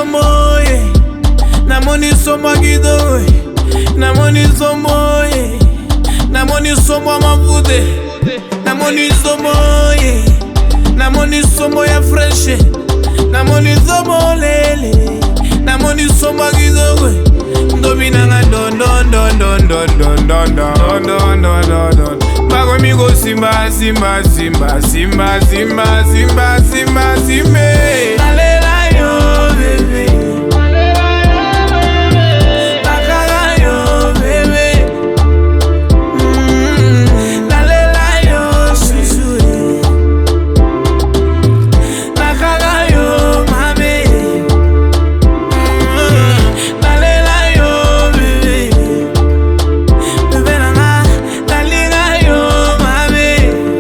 somo, namoni somo gido, namoni somo, namoni somo mavude, namoni somo, namoni somo ya fresh, namoni somo lele, namoni somo gido, ndobina nga don don don don don don don don don don don. Bago mi go simba simba simba simba simba simba simba simba. Nalela yo bebe, nakala yo bebe, nalela yo susu, nakala yo mame, nalela yo bebe, bebe nanga nalinga yo mame.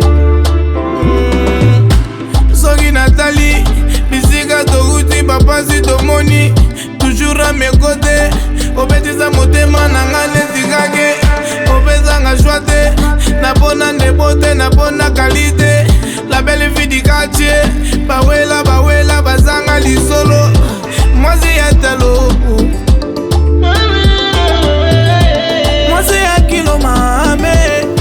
Soki Nathalie, bisika toguti papa si tomoni, toujours à mes côtés. Obetisa motema nanga netikake, obeza nga joie na bona nebote na bona qualité. La belle vie du quartier, bawela bawela bazanga lisolo, moi c'est yatalo, moi c'est yakilo mame.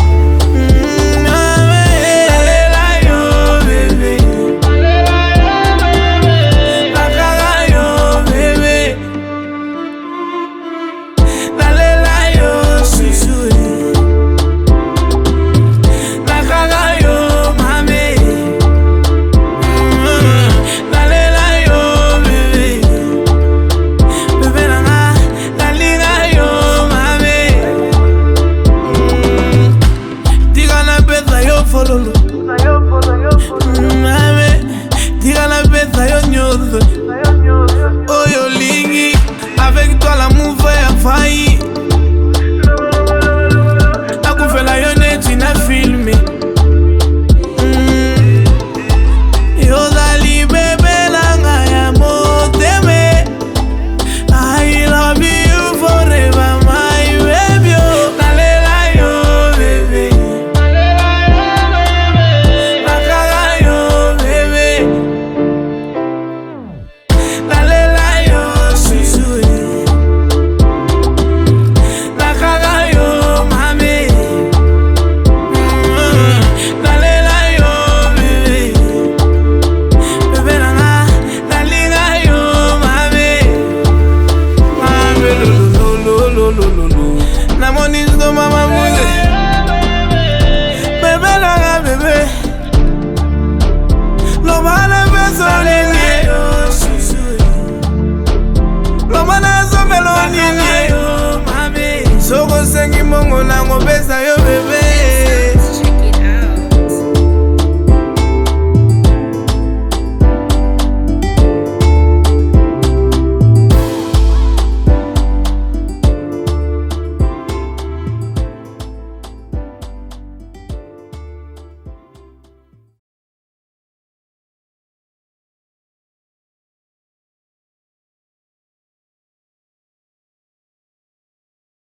Oyo lingi, avec toi l'amour va faillir. La koufela yo neti na filmé. Yo dali bebe langa ya moteme. I love you forever my baby. Nalela yo bebe, nakala yo bebe, nalela yo susu, nakala yo mame, nalela yo bebe, bebe nanga nalinga yo mame, mame lo namoni sto mama mule, bebe nanga bebe, lo mala beso nini, lo mana so meloni, soko sengi mongo nango besa yo.